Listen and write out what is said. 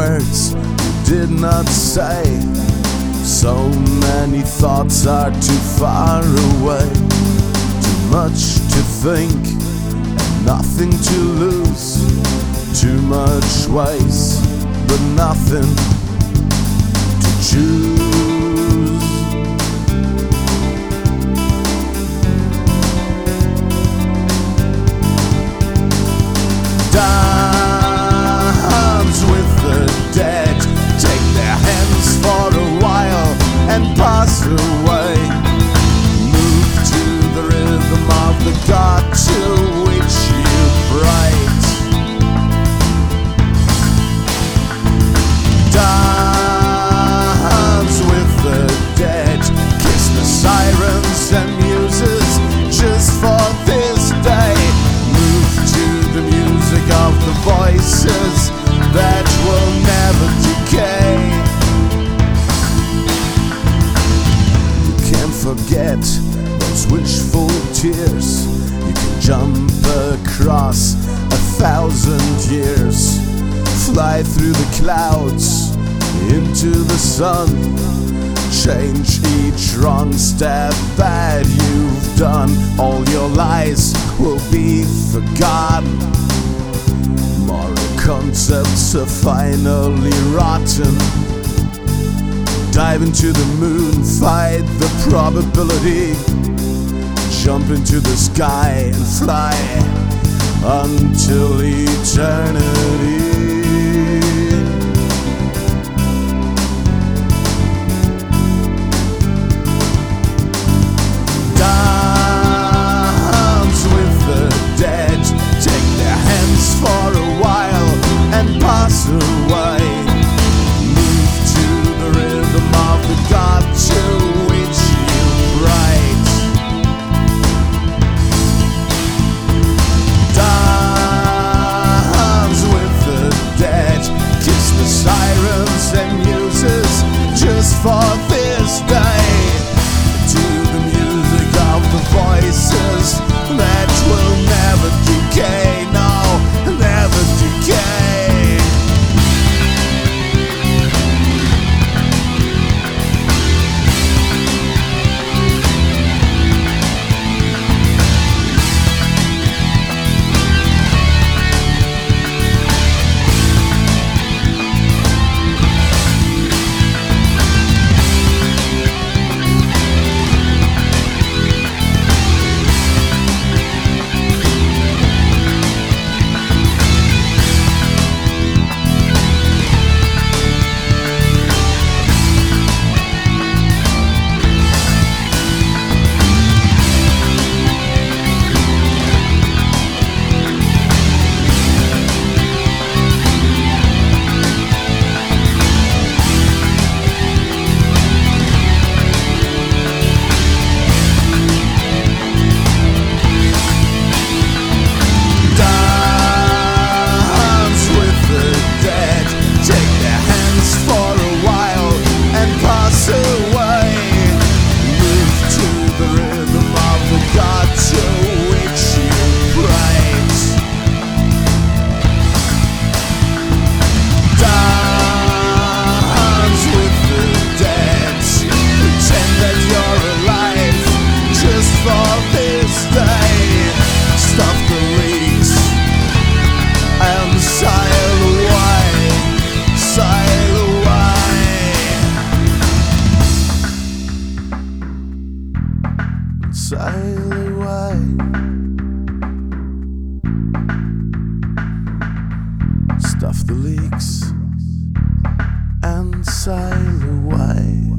words you did not say. So many thoughts are too far away. Too much to think and nothing to lose. Too much waste but nothing to choose. Dance with the dead, take their hands for a while and pass away. Move to the rhythm of the God to which you prayed. Dance with the dead, kiss the sirens and muses just for this day. Move to the music of the voices that will never decay. You can't forget those wishful tears. You can jump across 1,000 years, fly through the clouds into the sun, change each wrong step that you've done. All your lies will be forgotten. Moral concepts are finally rotten. Dive into the moon, fight the probability. Jump into the sky and fly until eternity. For a while and pass away. Move to the rhythm of the God to which you prayed. Dance with the dead, kiss the sirens and muses just for this day. To the music of the voices that will never decay. No, never decay. Sail away. Stuff the leaks and sail away.